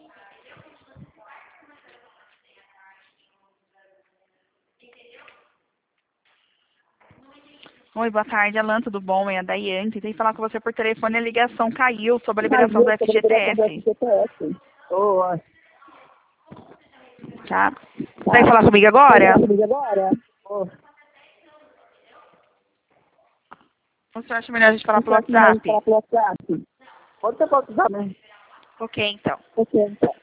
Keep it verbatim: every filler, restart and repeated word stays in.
Oi, boa tarde, Alan, tudo bom? É a Daiane. Tentei falar com você por telefone, a ligação caiu sobre a liberação do F G T S. Oi. Tá? Vai falar comigo agora? Comigo agora? Ô, Ou você acha melhor a gente falar pelo Você acha melhor a gente WhatsApp? falar pelo WhatsApp? Pode ser pelo WhatsApp, né? Ok, então. Ok, então.